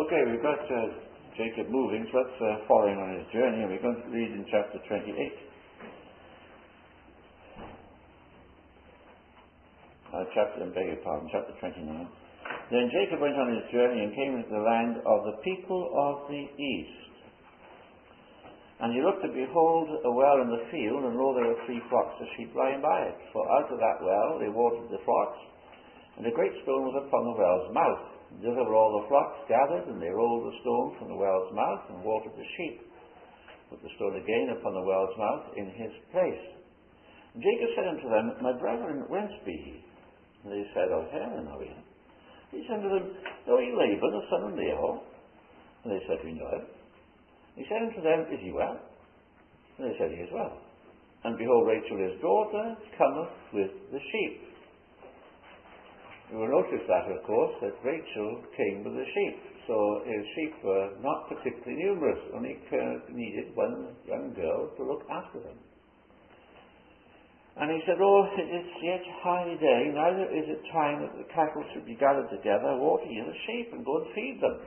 Okay, we've got Jacob moving, so let's follow him on his journey, and we're going to read in chapter 28. Chapter 29. Then Jacob went on his journey and came into the land of the people of the east. And he looked, and behold, a well in the field, and lo, there were 3 flocks of sheep lying by it. For out of that well they watered the flocks, and a great stone was upon the well's mouth. Thither were all the flocks gathered, and they rolled the stone from the well's mouth, and watered the sheep. Put the stone again upon the well's mouth in his place. And Jacob said unto them, My brethren, whence be ye? And they said, Of Haran are we. He said unto them, Know ye Laban, the son of Nahor? And they said, We know him. He said unto them, Is he well? And they said, He is well. And behold, Rachel his daughter cometh with the sheep. You will notice that, of course, that Rachel came with the sheep. So his sheep were not particularly numerous, only needed one young girl to look after them. And he said, Oh, it is yet high day, neither is it time that the cattle should be gathered together. Water ye the sheep, and go and feed them.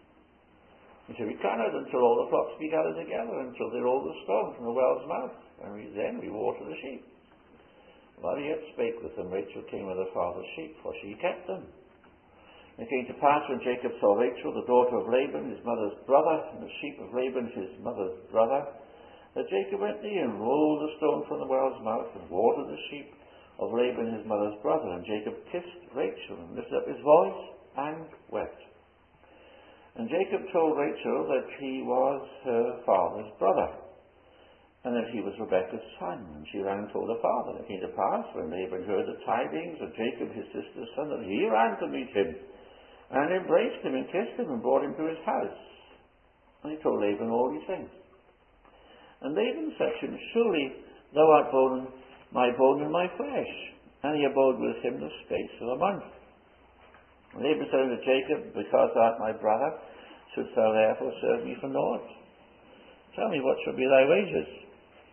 He said, We cannot until all the flocks be gathered together, until they roll the stone from the well's mouth. And then we water the sheep. While he yet spake with them, Rachel came with her father's sheep, for she kept them. And it came to pass, when Jacob saw Rachel, the daughter of Laban, his mother's brother, and the sheep of Laban, his mother's brother, that Jacob went near and rolled the stone from the well's mouth, and watered the sheep of Laban, his mother's brother. And Jacob kissed Rachel, and lifted up his voice, and wept. And Jacob told Rachel that he was her father's brother, and that he was Rebekah's son. And she ran and told her father. And it came to pass, when Laban heard the tidings of Jacob his sister's son, that he ran to meet him, and embraced him, and kissed him, and brought him to his house. And he told Laban all these things. And Laban said to him, Surely thou art my bone and my flesh. And he abode with him the space of a month. And Laban said unto Jacob, Because thou art my brother, shouldst thou therefore serve me for naught? Tell me, what shall be thy wages?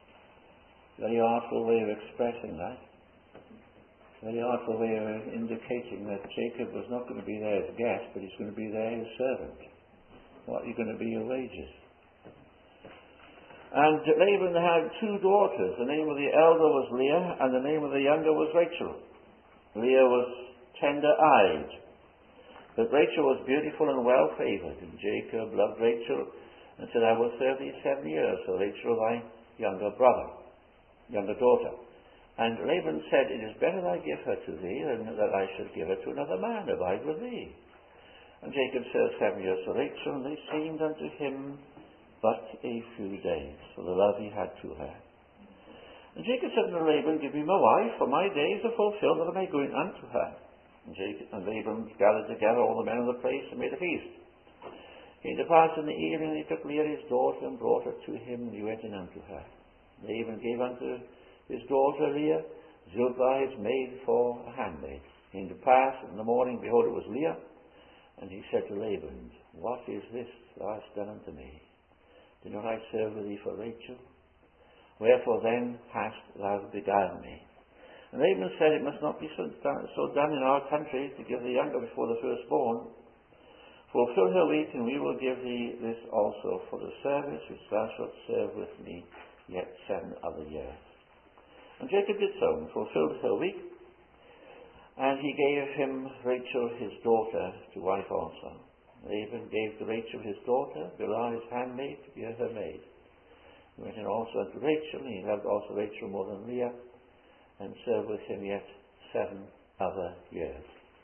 Very artful way of expressing that. Very artful way of indicating that Jacob was not going to be there as guest, but he's going to be there as servant. What are going to be your wages? And Laban had 2 daughters. The name of the elder was Leah, and the name of the younger was Rachel. Leah was tender-eyed, but Rachel was beautiful and well-favoured. And Jacob loved Rachel, and said, I will serve thee 7 years for Rachel thy younger daughter. And Laban said, It is better that I give her to thee, than that I should give her to another man, abide with thee. And Jacob served 7 years for Rachel, and they seemed unto him but a few days, for the love he had to her. And Jacob said unto Laban, Give me my wife, for my days are fulfilled, that I may go in unto her. And Laban gathered together all the men of the place, and made a feast. It came to pass in the evening, he took Leah his daughter, and brought her to him, and he went in unto her. Laban gave unto his daughter Leah Zilpah his maid for a handmaid. It came to pass in the morning, behold, it was Leah. And he said to Laban, What is this thou hast done unto me? Did not I serve with thee for Rachel? Wherefore then hast thou beguiled me? And Laban said, It must not be so done in our country, to give the younger before the firstborn. Fulfill her week, and we will give thee this also for the service which thou shalt serve with me yet 7 other years. And Jacob did so, and fulfilled her week, and he gave him Rachel his daughter to wife also. Laban gave to Rachel his daughter Bilhah his handmaid to be her maid. He went in also unto Rachel, and he loved also Rachel more than Leah, and served with him yet 7 other years.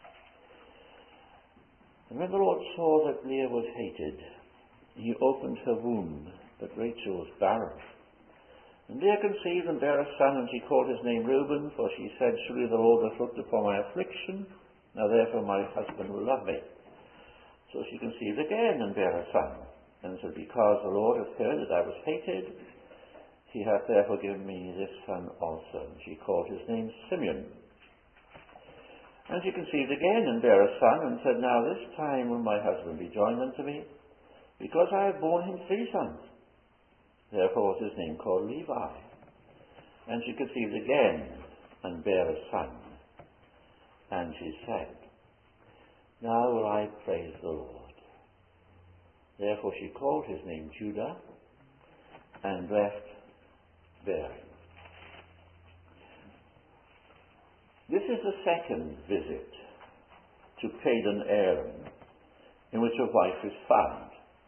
And when the Lord saw that Leah was hated, he opened her womb, but Rachel was barren. And Leah conceived and bare a son, and she called his name Reuben, for she said, Surely the Lord hath looked upon my affliction, now therefore my husband will love me. So she conceived again and bare a son, and said, Because the Lord hath heard that I was hated, he hath therefore given me this son also. And she called his name Simeon. And she conceived again and bare a son, and said, Now this time will my husband be joined unto me, because I have borne him 3 sons. Therefore was his name called Levi. And she conceived again and bare a son. And she said, Now will I praise the Lord. Therefore she called his name Judah and left bearing. This is the second visit to Padan Aram in which a wife is found.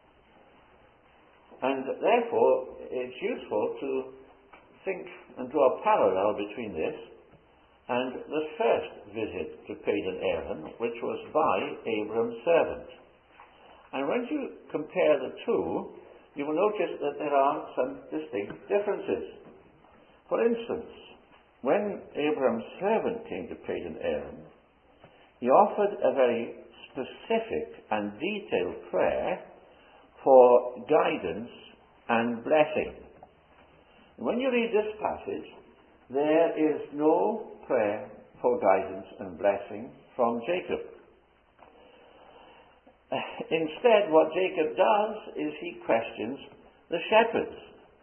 And therefore it's useful to think and draw a parallel between this and the first visit to Padan Aram, which was by Abram's servant. And when you compare the two, you will notice that there are some distinct differences. For instance, when Abram's servant came to Padan Aram, he offered a very specific and detailed prayer for guidance and blessing. When you read this passage, there is no prayer for guidance and blessing from Jacob. Instead, what Jacob does is he questions the shepherds.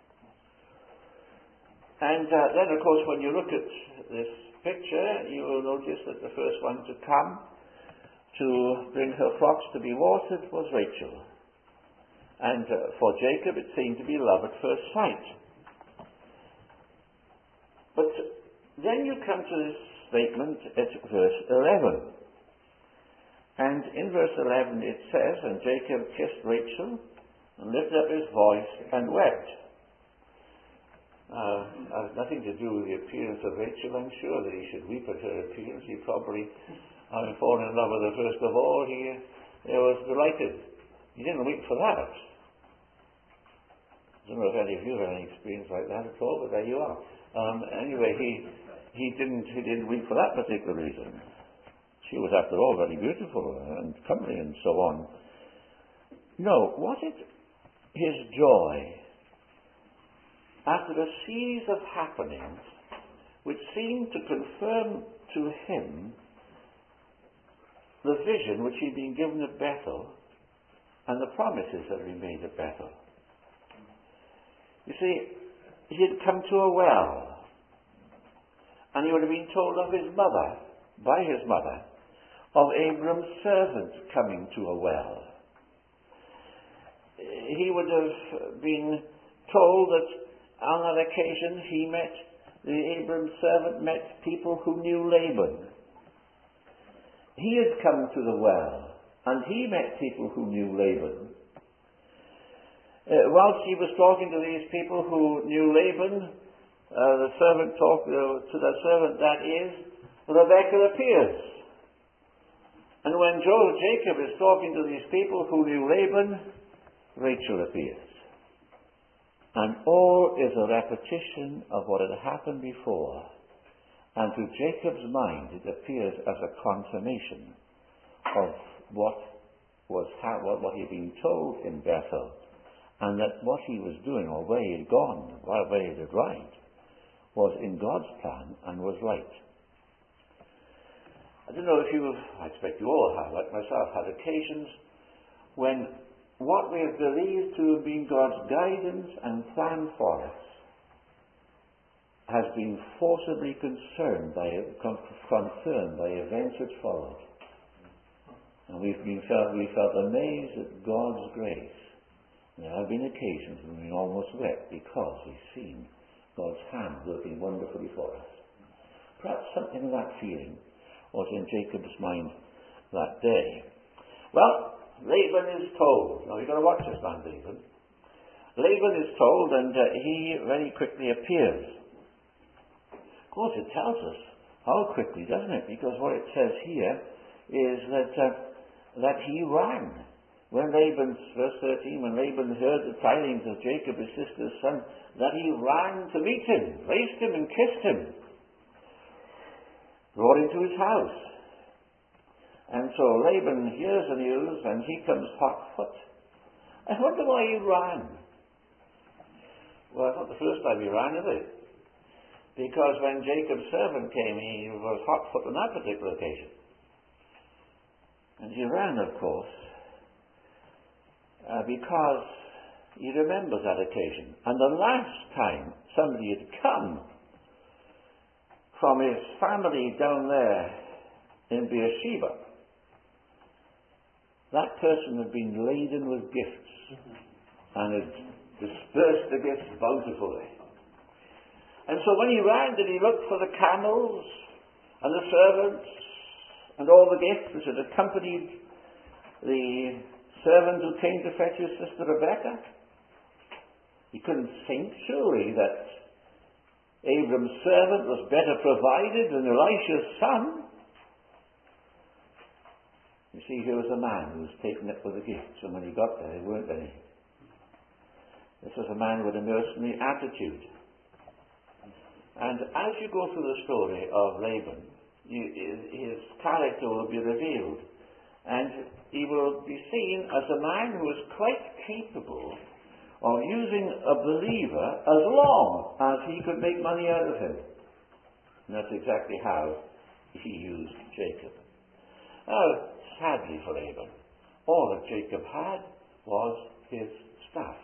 And then, of course, when you look at this picture, you will notice that the first one to come to bring her flocks to be watered was Rachel. And for Jacob, it seemed to be love at first sight. But then you come to this statement at verse 11. And in verse 11 it says, "And Jacob kissed Rachel and lifted up his voice and wept." Has nothing to do with the appearance of Rachel. I'm sure that he should weep at her appearance. He probably, having fallen in love with her first of all, he was delighted. He didn't weep for that. I don't know if any of you have any experience like that at all, but there you are. Anyway, he didn't weep for that particular reason. She was, after all, very beautiful and comely and so on. No, was it his joy after a series of happenings which seemed to confirm to him the vision which he'd been given at Bethel and the promises that he made at Bethel? You see, he had come to a well, and he would have been told of his mother, by his mother, of Abram's servant coming to a well. He would have been told that on that occasion Abram's servant met people who knew Laban. He had come to the well, and he met people who knew Laban. Whilst he was talking to these people who knew Laban, the servant talked to the servant, that is, Rebekah appears. And when Jacob is talking to these people who knew Laban, Rachel appears. And all is a repetition of what had happened before. And to Jacob's mind, it appears as a confirmation of what he had been told in Bethel, and that what he was doing, or where he had gone, where he had arrived, was in God's plan and was right. I don't know if I expect you all have, like myself, had occasions when what we have believed to have been God's guidance and plan for us has been forcibly confirmed by events that followed. And we felt amazed at God's grace. There have been occasions when we almost wept because we've seen God's hand working wonderfully for us. Perhaps something of that feeling was in Jacob's mind that day. Well, Laban is told. Now you've got to watch this man, Laban. Laban is told, and he very quickly appears. Of course, it tells us how quickly, doesn't it? Because what it says here is that he ran. When Laban, verse 13, when Laban heard the tidings of Jacob, his sister's son, that he ran to meet him, embraced him and kissed him, brought him to his house. And so Laban hears the news, and he comes hot foot. I wonder why he ran. Well, it's not the first time he ran, is it? Because when Jacob's servant came, he was hot foot on that particular occasion. And he ran, of course, because he remembers that occasion. And the last time somebody had come from his family down there in Beersheba, that person had been laden with gifts and had dispersed the gifts bountifully. And so when he ran, did he look for the camels and the servants and all the gifts which had accompanied the servant who came to fetch his sister Rebecca? He couldn't think, surely, that Abram's servant was better provided than Elisha's son. You see, here was a man who was taken up with the gifts, and when he got there, there weren't any. This was a man with a mercenary attitude. And as you go through the story of Laban, his character will be revealed. And he will be seen as a man who is quite capable of using a believer as long as he could make money out of him. And that's exactly how he used Jacob. Now, sadly for Laban, all that Jacob had was his staff.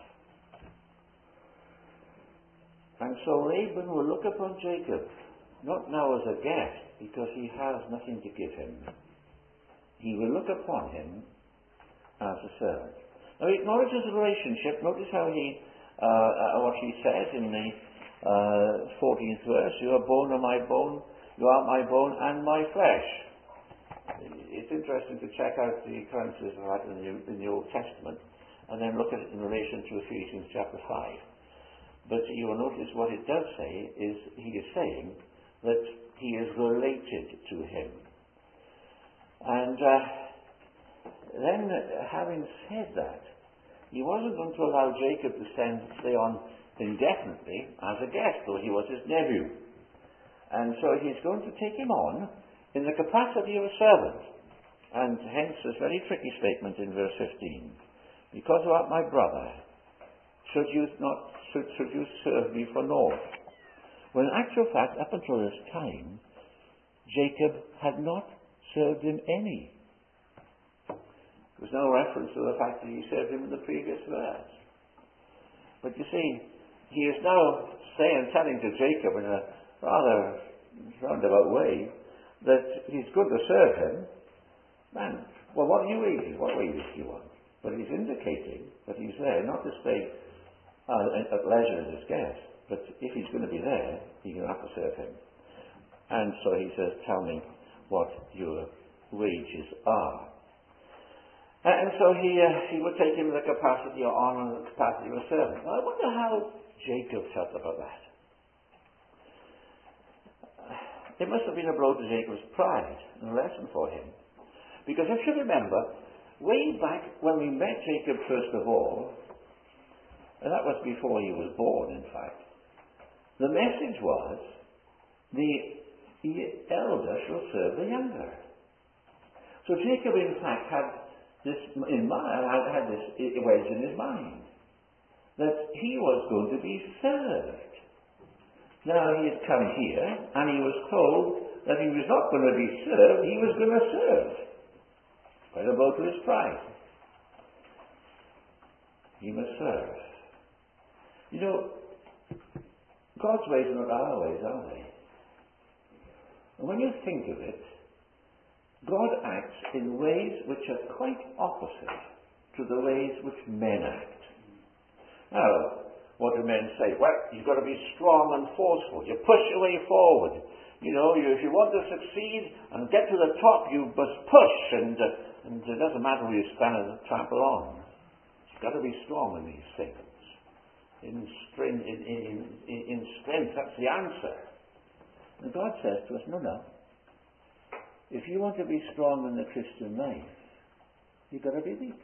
And so Laban will look upon Jacob, not now as a guest, because he has nothing to give him. He will look upon him as a servant. Now he acknowledges the relationship. Notice how what he says in the 14th verse, "You are bone of my bone, you are my bone and my flesh." It's interesting to check out the occurrences of that in the Old Testament, and then look at it in relation to Ephesians chapter 5. But you will notice what it does say is he is saying that he is related to him. And then, having said that, he wasn't going to allow Jacob to stay on indefinitely as a guest, though he was his nephew. And so he's going to take him on in the capacity of a servant. And hence this very tricky statement in verse 15. "Because thou art my brother, should you serve me for naught?" When in actual fact, up until this time, Jacob had not served him any. There was no reference to the fact that he served him in the previous verse. But you see, he is now telling to Jacob in a rather roundabout way that he's good to serve him. Man, well, what are you wages? What wages do you want? But he's indicating that he's there not to stay at leisure as his guest, but if he's going to be there, he's going to have to serve him. And so he says, "Tell me what your wages are." And so he would take him in the capacity of honor and the capacity of a servant. Now, I wonder how Jacob felt about that. It must have been a blow to Jacob's pride and a lesson for him. Because if you remember, way back when we met Jacob first of all, and that was before he was born, in fact, the message was, the elder shall serve the younger. So Jacob, in fact, had this in mind, had this wedge in his mind, that he was going to be served. Now he had come here, and he was told that he was not going to be served, he was going to serve. Quite a blow to his pride. He must serve. You know, God's ways are not our ways, are they? And when you think of it, God acts in ways which are quite opposite to the ways which men act. Now, what do men say? Well, you've got to be strong and forceful. You push your way forward. You know, if you want to succeed and get to the top, you must push, and it doesn't matter who you stand and trample on. You've got to be strong in these things. In strength, that's the answer. And God says to us, no. If you want to be strong in the Christian life, you've got to be weak.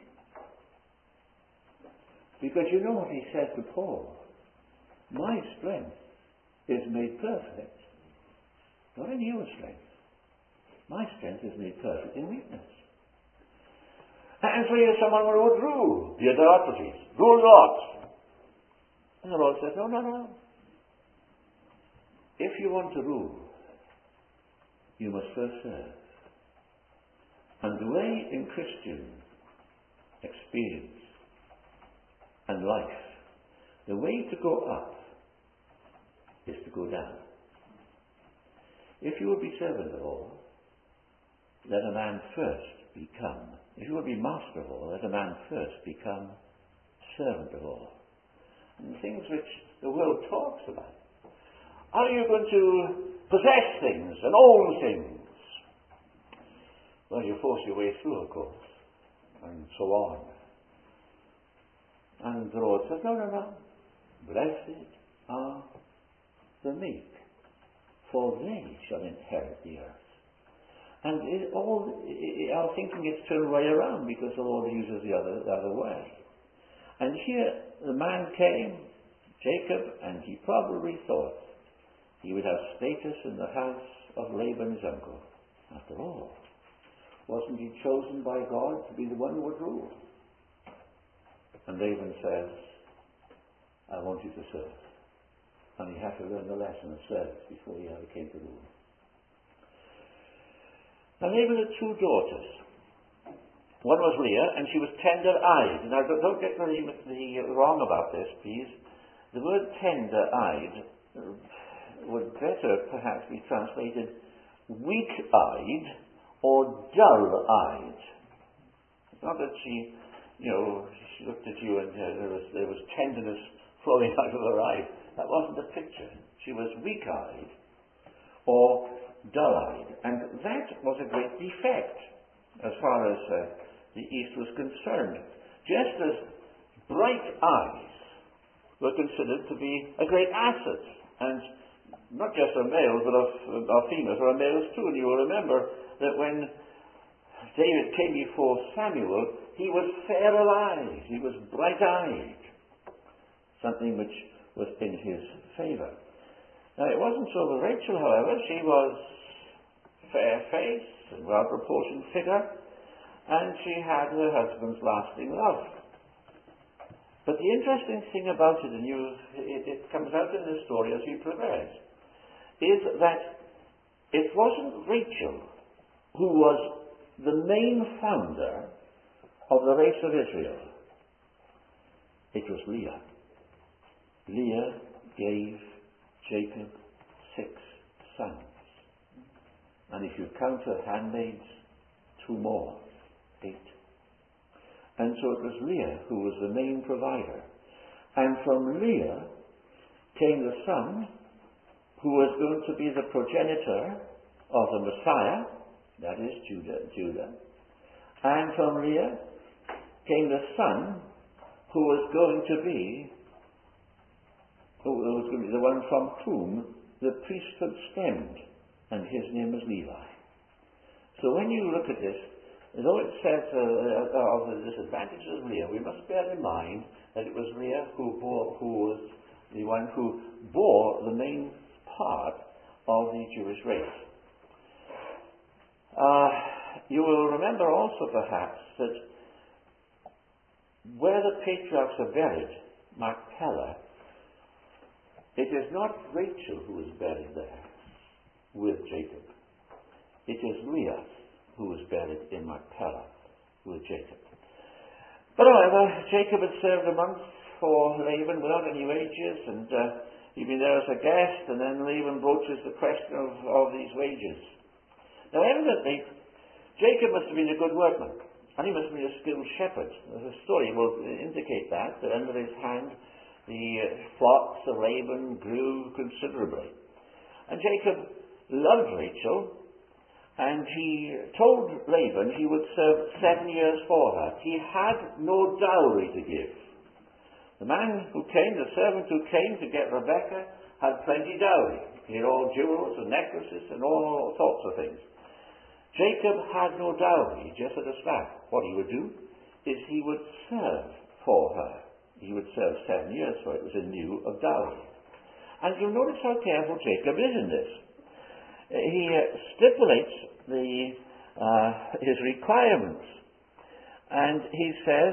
Because you know what he said to Paul. My strength is made perfect, not in your strength. My strength is made perfect in weakness. And so here's someone who would rule the adulteries, rule not. And the Lord says, no. If you want to rule, you must first serve. And the way in Christian experience and life, the way to go up is to go down. If you will be servant of all, let a man first become if you will be master of all, let a man first become servant of all. And the things which the world talks about. Are you going to possess things and own things? Well, you force your way through, of course, and so on. And the Lord says, no. Blessed are the meek, for they shall inherit the earth. And our thinking gets turned right around because the Lord uses the other way. And here the man came, Jacob, and he probably thought he would have status in the house of Laban his uncle. After all, wasn't he chosen by God to be the one who would rule? And Laban says, I want you to serve. And he had to learn the lesson of service before he ever came to rule. Now Laban had two daughters. One was Leah, and she was tender-eyed. Now don't get me wrong about this, please. The word tender-eyed would better perhaps be translated weak-eyed or dull-eyed. It's not that she looked at you and there was tenderness flowing out of her eye. That wasn't the picture. She was weak-eyed or dull-eyed. And that was a great defect as far as the East was concerned. Just as bright eyes were considered to be a great asset, and not just of males, but of females, or of males too. And you will remember that when David came before Samuel, he was fair of eyes, he was bright-eyed, something which was in his favour. Now it wasn't so with Rachel, however. She was fair-faced and well-proportioned figure, and she had her husband's lasting love. But the interesting thing about it, and it comes out in the story as you progress, is that it wasn't Rachel who was the main founder of the race of Israel. It was Leah. Leah gave Jacob 6 sons. And if you count her handmaids, 2 more, 8. And so it was Leah who was the main provider. And from Leah came the son who was going to be the progenitor of the Messiah, that is Judah. And from Leah came the son who was going to be the one from whom the priesthood stemmed, and his name was Levi. So when you look at this, though it says of the disadvantages of Leah, we must bear in mind that it was Leah who was the one who bore the main part of the Jewish race. You will remember also perhaps that where the patriarchs are buried, Machpelah, it is not Rachel who is buried there with Jacob. It is Leah who was buried in Machpelah with Jacob. But however, Jacob had served a month for Laban without any wages, and he'd been there as a guest, and then Laban broaches the question of these wages. Now evidently, Jacob must have been a good workman, and he must have been a skilled shepherd. The story will indicate that under his hand the flocks of Laban grew considerably. And Jacob loved Rachel, and he told Laban he would serve 7 years for her. He had no dowry to give. The man who came, the servant who came to get Rebekah, had plenty dowry. He had all jewels and necklaces and all sorts of things. Jacob had no dowry, just at a slack. What he would do is he would serve for her. He would serve 7 years for it. It was in lieu of dowry. And you'll notice how careful Jacob is in this. He stipulates his requirements, and he says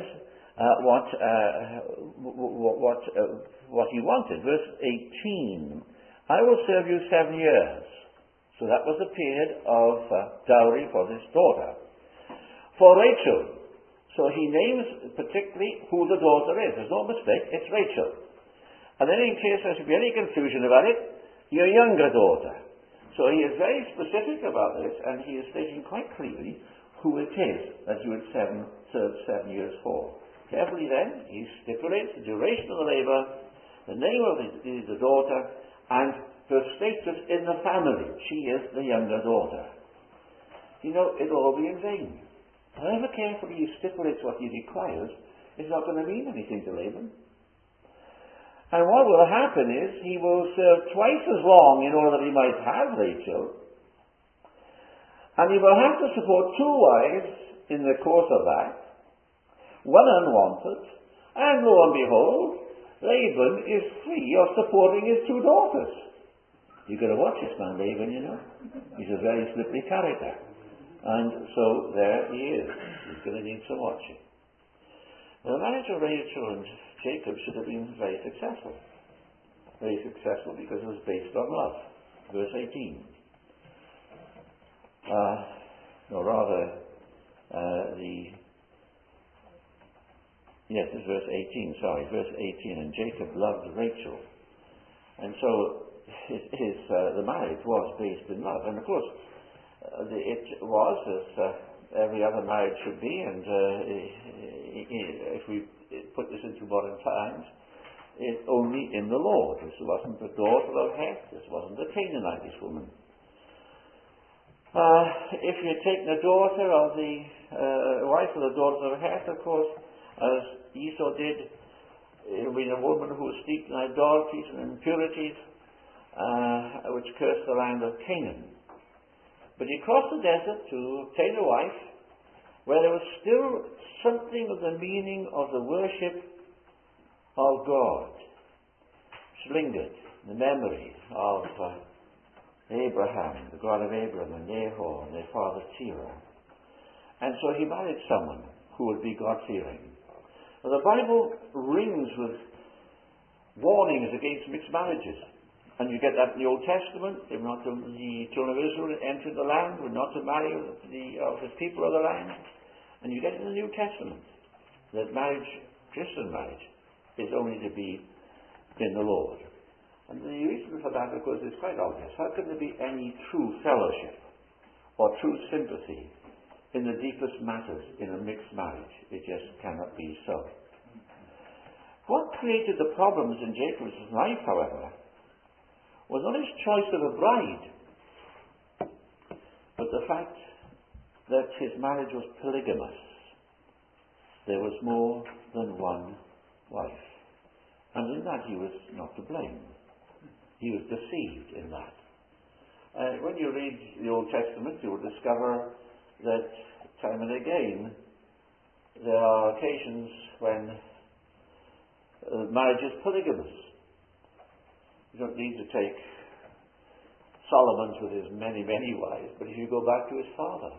what he wanted. Verse 18: I will serve you 7 years. So that was the period of dowry for this daughter. For Rachel, so he names particularly who the daughter is. There's no mistake, it's Rachel. And then in case there should be any confusion about it, your younger daughter. So he is very specific about this, and he is stating quite clearly who it is that you would serve 7 years for. Carefully then, he stipulates the duration of the labour, the name of the daughter, and her status in the family. She is the younger daughter. You know, it'll all be in vain. However carefully he stipulates what he requires, it's not going to mean anything to Laban. And what will happen is he will serve twice as long in order that he might have Rachel, and he will have to support 2 wives in the course of that, one unwanted, and lo and behold, Laban is free of supporting his 2 daughters. You've got to watch this man, Laban, you know. He's a very slippery character. And so there he is. He's going to need some watching. The marriage of Rachel and Jacob should have been very successful. Very successful because it was based on love. Verse 18. It's verse 18, sorry. Verse 18. And Jacob loved Rachel. And so the marriage was based in love. And of course, it was, as every other marriage should be, and if we put this into modern times, it's only in the Lord. This wasn't the daughter of Heth, this wasn't the Canaanitish woman. If you take the daughter of the wife of the daughter of Heth, of course, as Esau did, being a woman who was steeped in idolatries and impurities, which cursed the land of Canaan. But he crossed the desert to obtain a wife where there was still something of the meaning of the worship of God, which lingered in the memory of Abraham, the God of Abraham and Nahor and their father Terah. And so he married someone who would be God-fearing. Well, the Bible rings with warnings against mixed marriages. And you get that in the Old Testament. They were not to, the children of Israel entered the land, were not to marry the people of the land. And you get it in the New Testament that marriage, Christian marriage, is only to be in the Lord. And the reason for that, of course, is quite obvious. How can there be any true fellowship or true sympathy in the deepest matters in a mixed marriage? It just cannot be so. What created the problems in Jacob's life, however, was not his choice of a bride, but the fact that his marriage was polygamous. There was more than one wife. And in that he was not to blame. He was deceived in that. When you read the Old Testament, you will discover that time and again there are occasions when marriage is polygamous. You don't need to take Solomon's with his many, many wives, but if you go back to his father,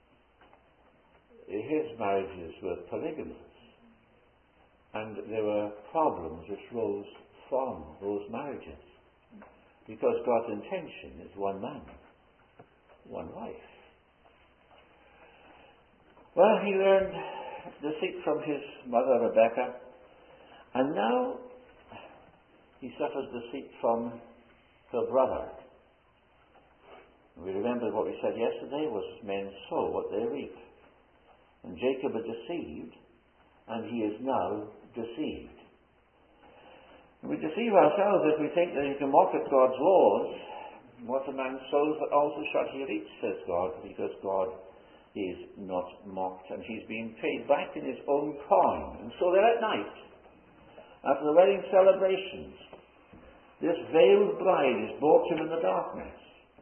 his marriages were polygamous. And there were problems which rose from those marriages. Because God's intention is one man, one wife. Well, he learned deceit from his mother Rebekah, and now he suffers deceit from her brother. We remember what we said yesterday was men sow what they reap. And Jacob is deceived, and he is now deceived. We deceive ourselves if we think that you can mock at God's laws. What a man sows, that also shall he reap, says God, because God is not mocked, and he's being paid back in his own coin. And so there at night, after the wedding celebrations, this veiled bride is brought to him in the darkness,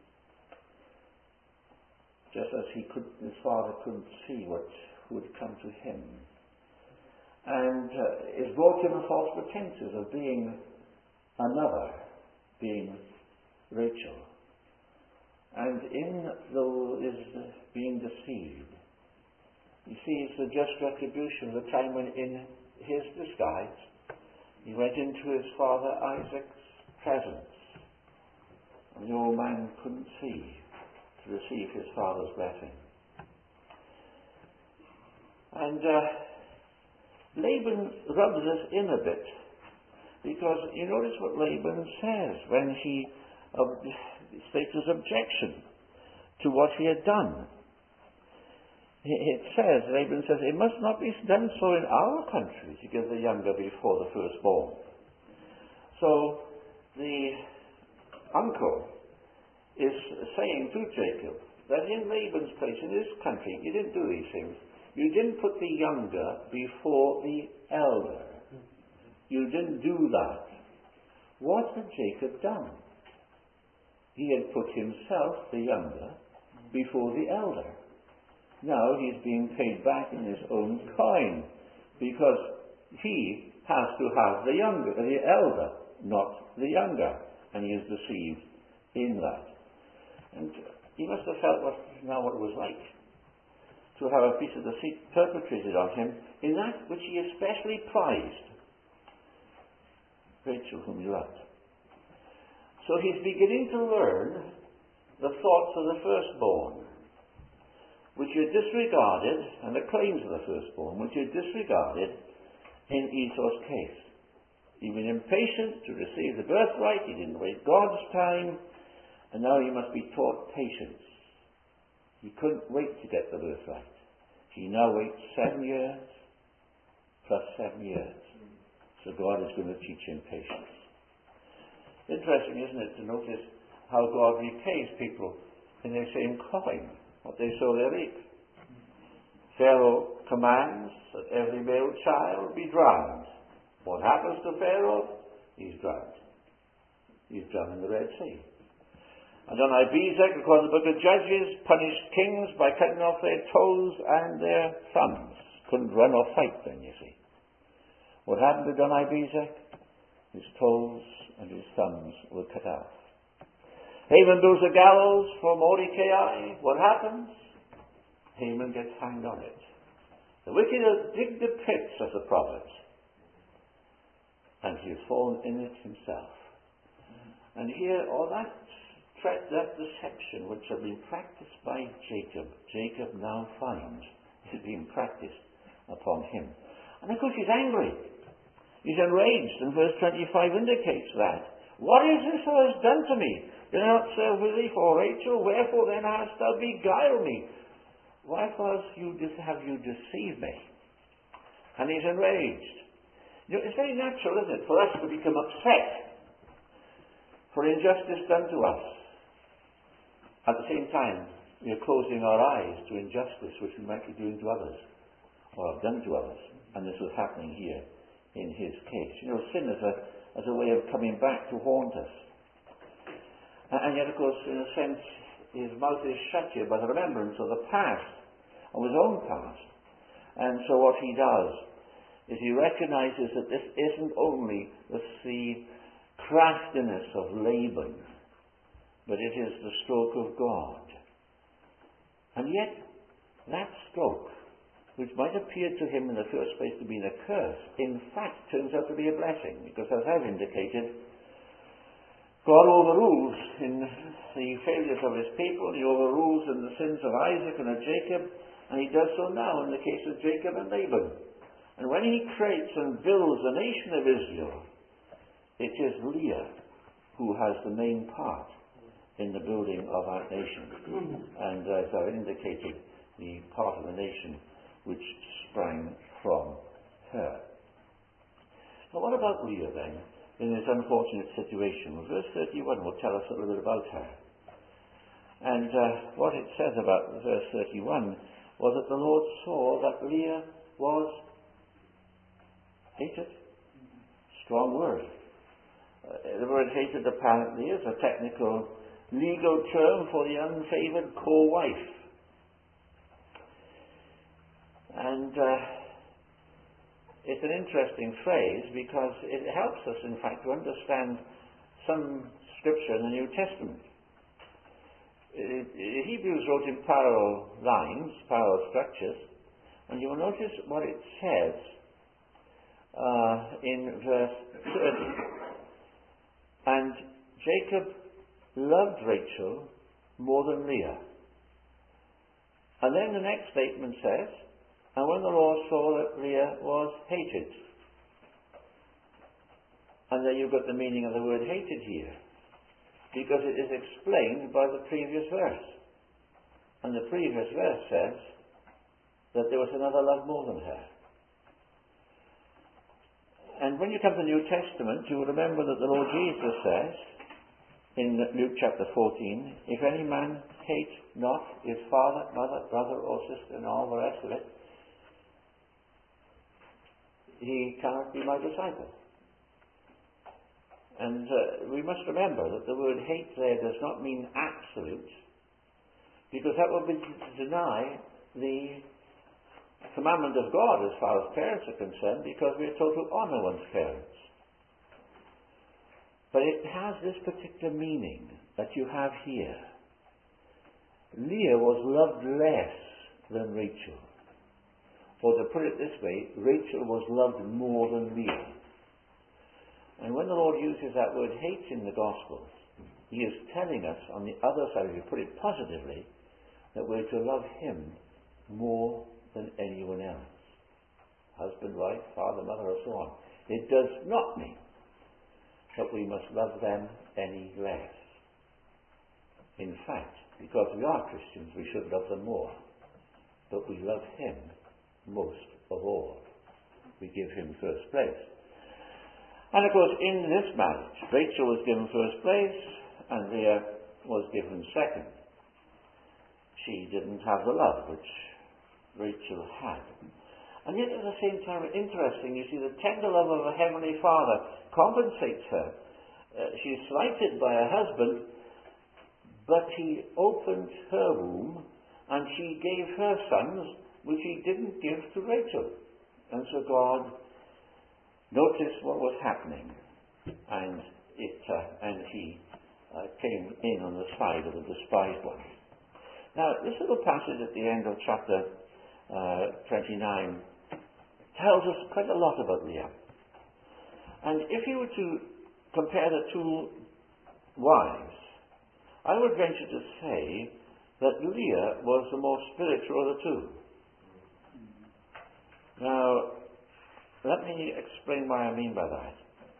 just as his father couldn't see what would come to him, and is brought to him in false pretenses of being another, being Rachel, and is being deceived. He sees the just retribution of the time when, in his disguise, he went into his father Isaac's presence, and the old man couldn't see to receive his father's blessing. And Laban rubs us in a bit, because you notice what Laban says when he states his objection to what he had done. It says, Laban says, it must not be done so in our country to give the younger before the firstborn. So the uncle is saying to Jacob that in Laban's place, in his country, you didn't do these things. You didn't put the younger before the elder. You didn't do that. What had Jacob done? He had put himself, the younger, before the elder. Now he's being paid back in his own coin, because he has to have the elder, not the younger, and he is deceived in that. And he must have felt what it was like to have a piece of deceit perpetrated on him in that which he especially prized, Rachel, whom he loved. So he's beginning to learn the thoughts of the firstborn, which are disregarded, and the claims of the firstborn, which are disregarded in Esau's case. He was impatient to receive the birthright, he didn't wait God's time, and now he must be taught patience. He couldn't wait to get the birthright. He now waits 7 years, plus 7 years. So God is going to teach him patience. Interesting, isn't it, to notice how God repays people in their same coin. What they sow, they reap. Pharaoh commands that every male child be drowned. What happens to Pharaoh? He's drowned. He's drowned in the Red Sea. Adoni-Bezek, according to the book of Judges, punished kings by cutting off their toes and their thumbs. Couldn't run or fight then, you see. What happened to Adoni-Bezek? His toes and his thumbs were cut off. Haman builds a gallows for Mordecai. What happens? Haman gets hanged on it. The wicked dig the pit, says the prophet, and he has fallen in it himself. And here, all that deception which had been practiced by Jacob now finds is being practiced upon him. And of course he's angry. He's enraged, and verse 25 indicates that. What is this thou hast done to me? Did I not serve with thee for Rachel? Wherefore then hast thou beguiled me? Wherefore have you deceived me? And he's enraged. You know, it's very natural, isn't it, for us to become upset for injustice done to us. At the same time, we are closing our eyes to injustice which we might be doing to others, or have done to others. And this was happening here in his case. You know, sin as a way of coming back to haunt us. And yet, of course, in a sense, his mouth is shut here by the remembrance of the past, of his own past. And so what he does is he recognizes that this isn't only the craftiness of Laban, but it is the stroke of God. And yet, that stroke, which might appear to him in the first place to be a curse, in fact turns out to be a blessing, because as I've indicated, God overrules in the failures of his people, he overrules in the sins of Isaac and of Jacob, and he does so now in the case of Jacob and Laban. And when he creates and builds the nation of Israel, it is Leah who has the main part in the building of our nation. And as I've indicated, the part of the nation which sprang from her. Now what about Leah then, in this unfortunate situation? Well, verse 31 will tell us a little bit about her. And what it says about verse 31 was that the Lord saw that Leah was hated. Strong word. The word hated apparently is a technical legal term for the unfavoured co-wife. And it's an interesting phrase because it helps us, in fact, to understand some scripture in the New Testament. Hebrews wrote in parallel lines, parallel structures, and you will notice what it says in verse 30. And Jacob loved Rachel more than Leah. And then the next statement says, and when the Lord saw that Leah was hated. And there you've got the meaning of the word hated here, because it is explained by the previous verse. And the previous verse says, that there was another love more than her. And when you come to the New Testament, you will remember that the Lord Jesus says in Luke chapter 14, if any man hate not his father, mother, brother or sister and all the rest of it, he cannot be my disciple. And we must remember that the word hate there does not mean absolute, because that would be to deny the commandment of God as far as parents are concerned, because we are told to honour one's parents. But it has this particular meaning that you have here. Leah was loved less than Rachel. Or to put it this way, Rachel was loved more than Leah. And when the Lord uses that word hate in the Gospels, he is telling us on the other side, if you put it positively, that we're to love him more than anyone else. Husband, wife, father, mother, and so on. It does not mean that we must love them any less. In fact, because we are Christians, we should love them more. But we love him most of all. We give him first place. And of course, in this marriage, Rachel was given first place and Leah was given second. She didn't have the love which Rachel had. And yet at the same time, interesting, you see, the tender love of a Heavenly Father compensates her. She's slighted by her husband, but he opened her womb and she gave her sons, which he didn't give to Rachel. And so God noticed what was happening, and he came in on the side of the despised one. Now, this little passage at the end of chapter 29 tells us quite a lot about Leah. And if you were to compare the two wives, I would venture to say that Leah was the more spiritual of the two. Now, let me explain what I mean by that.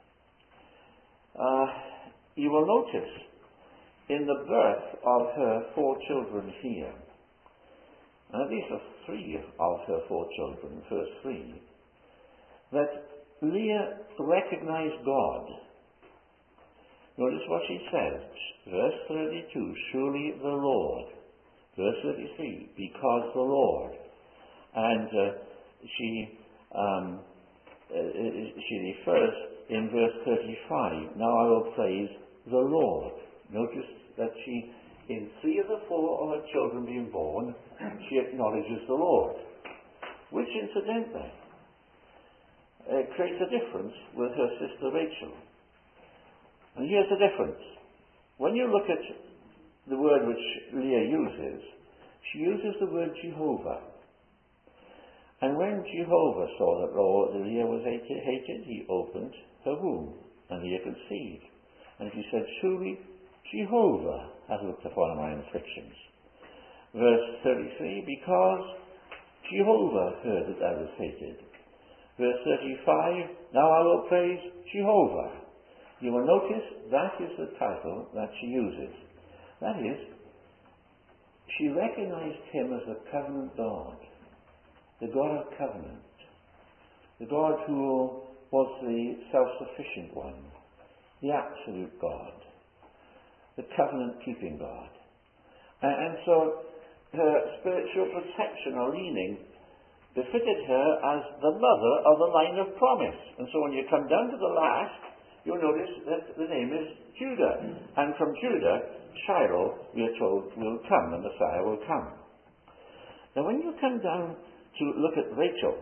You will notice in the birth of her 4 children here, and these are 3 of her 4 children, the first 3, that Leah recognized God. Notice what she says, verse 32, surely the Lord. Verse 33, because the Lord. And she refers in verse 35, now I will praise the Lord. Notice that she, in 3 of the 4 of her children being born, she acknowledges the Lord, which incidentally creates a difference with her sister Rachel. And here's the difference. When you look at the word which Leah uses, she uses the word Jehovah. And when Jehovah saw that Leah was hated, he opened her womb, and Leah conceived. And she said, surely Jehovah has looked upon my afflictions. Verse 33, because Jehovah heard that I was hated. Verse 35, now I will praise Jehovah. You will notice that is the title that she uses. That is, she recognized him as the covenant God, the God of covenant, the God who was the self-sufficient one, the absolute God, the covenant-keeping God. And so her spiritual perception or leaning befitted her as the mother of the line of promise. And so when you come down to the last, you'll notice that the name is Judah. And from Judah, Shiloh, we are told, will come, the Messiah will come. Now when you come down to look at Rachel,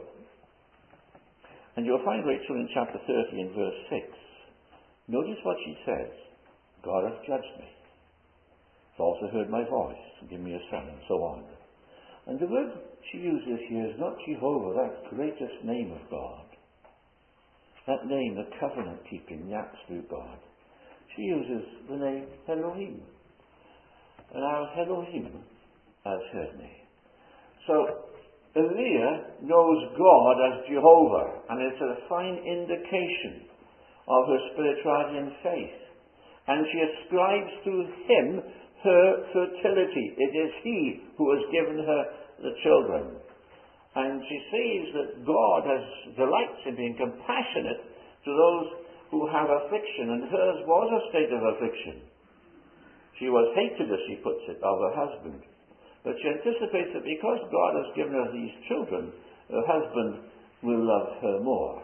and you'll find Rachel in chapter 30 in verse 6, notice what she says. God has judged me. He's also heard my voice and given me a son, and so on. And the word she uses here is not Jehovah, that greatest name of God. That name, the covenant-keeping, the absolute God. She uses the name Elohim. And our Elohim has heard me. So, Leah knows God as Jehovah, and it's a fine indication of her spirituality and faith. And she ascribes to him her fertility. It is he who has given her the children. And she sees that God delights in being compassionate to those who have affliction, and hers was a state of affliction. She was hated, as she puts it, of her husband. But she anticipates that because God has given her these children, her husband will love her more.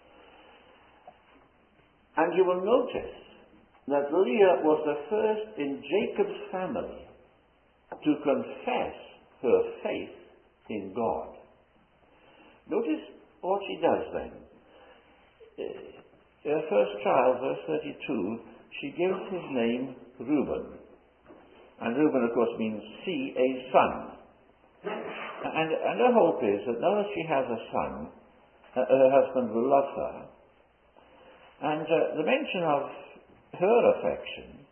And you will notice that Leah was the first in Jacob's family to confess her faith in God. Notice what she does then. Her first child, verse 32, she gives his name Reuben. And Reuben, of course, means see a son. And her hope is that now that she has a son, her husband will love her. And the mention of her affection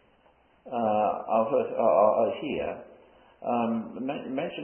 here, mention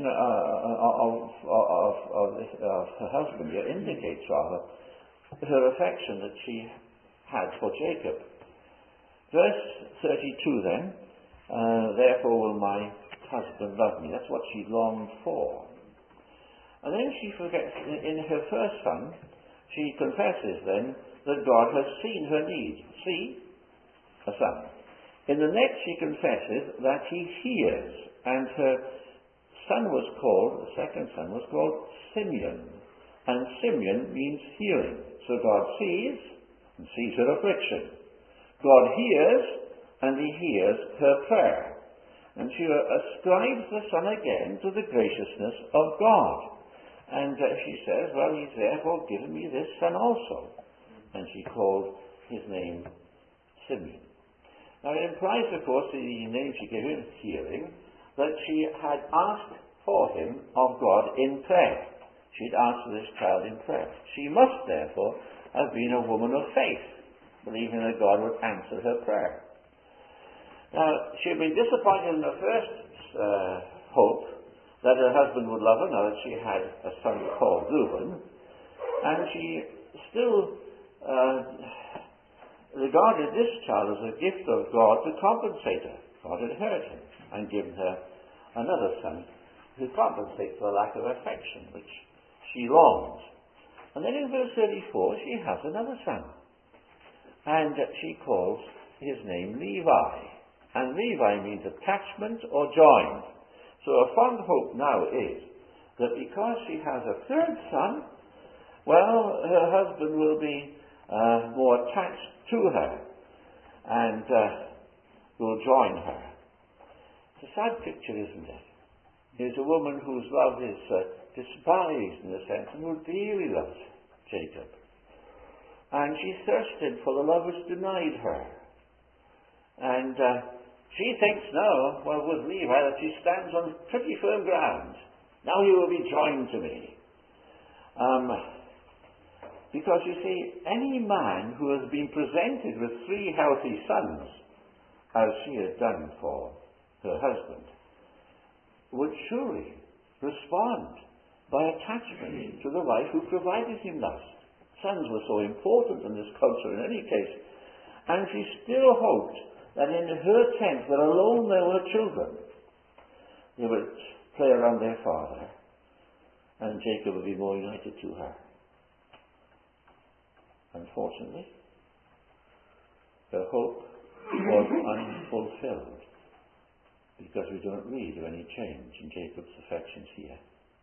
of her husband here indicates rather her affection that she had for Jacob. Verse 32 then, therefore will my husband love me. That's what she longed for. And then she forgets, in her first son, she confesses then that God has seen her need. See, a son. In the next she confesses that he hears, and her son was called, the second son was called Simeon. And Simeon means hearing. So God sees, and sees her affliction. God hears, and he hears her prayer. And she ascribes the son again to the graciousness of God. And she says, well, he's therefore given me this son also. And she called his name Simeon. Now it implies, of course, the name she gave him, hearing, that she had asked for him of God in prayer. She'd asked for this child in prayer. She must, therefore, have been a woman of faith, believing that God would answer her prayer. Now, she had been disappointed in her first hope that her husband would love her, now that she had a son called Reuben, and she still regarded this child as a gift of God to compensate her. God had heard him and given her another son to compensate for the lack of affection, which she longed. And then in verse 34, she has another son. And she calls his name Levi. And Levi means attachment or joined. So her fond hope now is that because she has a third son, well, her husband will be more attached to her and will join her. It's a sad picture, isn't it? There's a woman whose love is despised in a sense and who dearly loves Jacob. And she thirsted for the love which denied her. And she thinks now, well, with Levi, that she stands on pretty firm ground. Now he will be joined to me. Because you see, any man who has been presented with 3 healthy sons, as she had done for her husband, would surely respond by attachment to the wife who provided him last. Sons were so important in this culture in any case. And she still hoped that in her tent, where alone there were children, they would play around their father, and Jacob would be more united to her. Unfortunately, her hope was unfulfilled, because we don't read of any change in Jacob's affections here.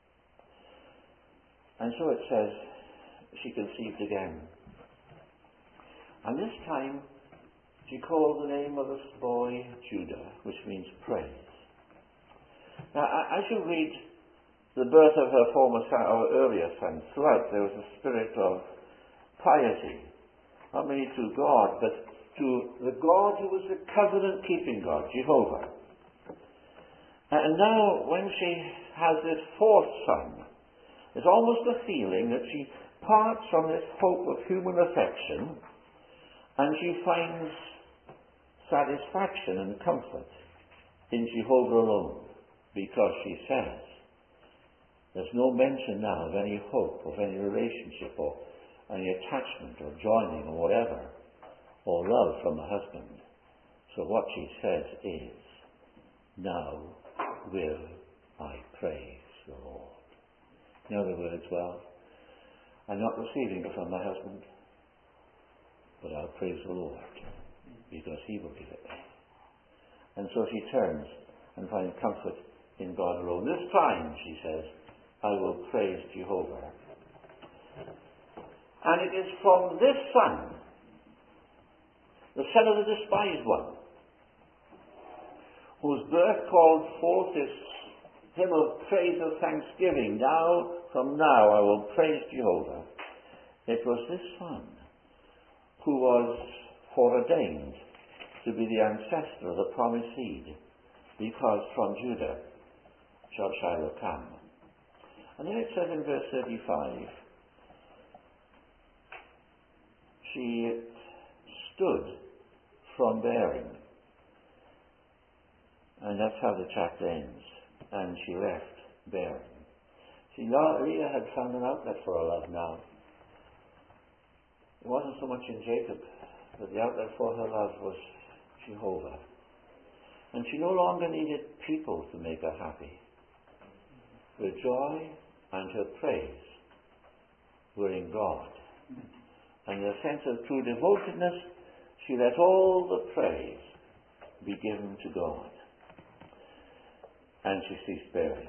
And so it says, she conceived again. And this time, she called the name of this boy Judah, which means praise. Now, as you read the birth of her former son, or earlier son, throughout there was a spirit of piety, not merely to God, but to the God who was the covenant-keeping God, Jehovah. And now, when she has this 4th son, there's almost a feeling that she parts from this hope of human affection, and she finds satisfaction and comfort in Jehovah alone, because she says, there's no mention now of any hope, of any relationship, or any attachment, or joining, or whatever, or love from the husband. So what she says is, now will I praise the Lord. In other words, well, I'm not receiving it from my husband, but I'll praise the Lord, because he will give it me. And so she turns and finds comfort in God alone. This time, she says, I will praise Jehovah. And it is from this son, the son of the despised one, whose birth called forth this hymn of praise of thanksgiving. From now I will praise Jehovah. It was this son who was foreordained to be the ancestor of the promised seed, because from Judah shall Shiloh come. And then it says in verse 35, she stood from bearing. And that's how the chapter ends. And she left bearing. See, Leah had found an outlet for her love now. It wasn't so much in Jacob, but the outlet for her love was Jehovah. And she no longer needed people to make her happy. Her joy and her praise were in God. And in a sense of true devotedness, she let all the praise be given to God. And she ceased bearing.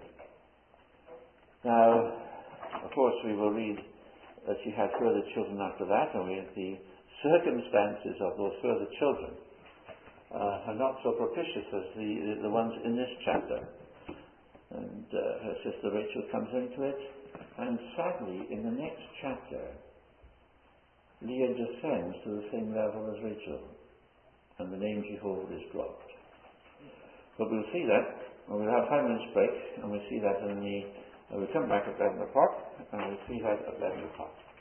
Now, of course, we will read that she had further children after that, and the circumstances of those further children are not so propitious as the ones in this chapter. And her sister Rachel comes into it, and sadly, in the next chapter, Leah descends to the same level as Rachel, and the name Jehovah is dropped. But we'll see that. We'll have 5 minutes break, and we'll see that we'll come back at 11 o'clock, and we'll see that at 11 o'clock.